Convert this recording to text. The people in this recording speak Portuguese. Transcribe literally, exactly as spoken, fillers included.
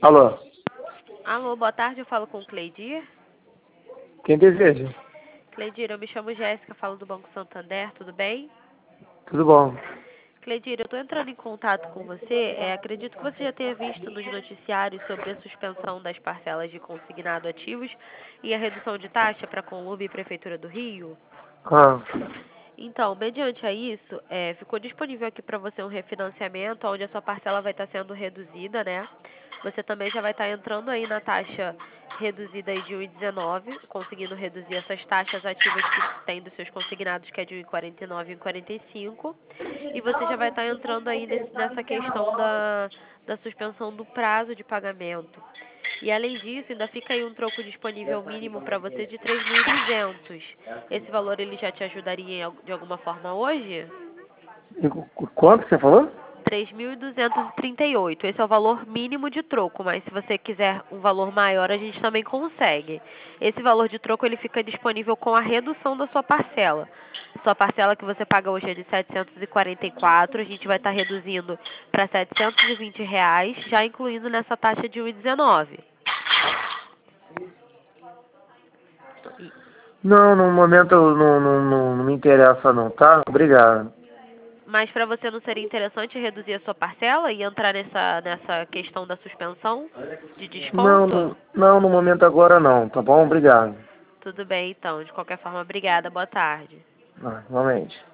Alô? Alô, boa tarde, eu falo com o Cleidir. Quem deseja? Cleidir, eu me chamo Jéssica, falo do Banco Santander, tudo bem? Tudo bom? Cleidir, eu estou entrando em contato com você, é, acredito que você já tenha visto nos noticiários sobre a suspensão das parcelas de consignado ativos e a redução de taxa para a Conlube e Prefeitura do Rio. Ah, Então, mediante a isso, é, ficou disponível aqui para você um refinanciamento, onde a sua parcela vai estar sendo reduzida, né? Você também já vai estar entrando aí na taxa reduzida aí de um vírgula dezenove, conseguindo reduzir essas taxas ativas que tem dos seus consignados, que é de um vírgula quarenta e nove e um vírgula quarenta e cinco. E você já vai estar entrando aí nesse, nessa questão da, da suspensão do prazo de pagamento. E além disso, ainda fica aí um troco disponível mínimo para você de três mil e duzentos. Esse valor ele já te ajudaria em al- de alguma forma hoje? e qu- qu- quanto você falou? três mil duzentos e trinta e oito. Esse é o valor mínimo de troco, mas se você quiser um valor maior, a gente também consegue. Esse valor de troco ele fica disponível com a redução da sua parcela. Sua parcela que você paga hoje é de setecentos e quarenta e quatro, a gente vai estar reduzindo para setecentos e vinte reais, já incluindo nessa taxa de um vírgula dezenove. E- Não, no momento eu não, não, não, não me interessa não, tá? Obrigado. Mas para você não seria interessante reduzir a sua parcela e entrar nessa, nessa questão da suspensão de Não, desconto? não, não, no momento agora não, tá bom? Obrigado. Tudo bem, então. De qualquer forma, obrigada. Boa tarde. Ah, realmente.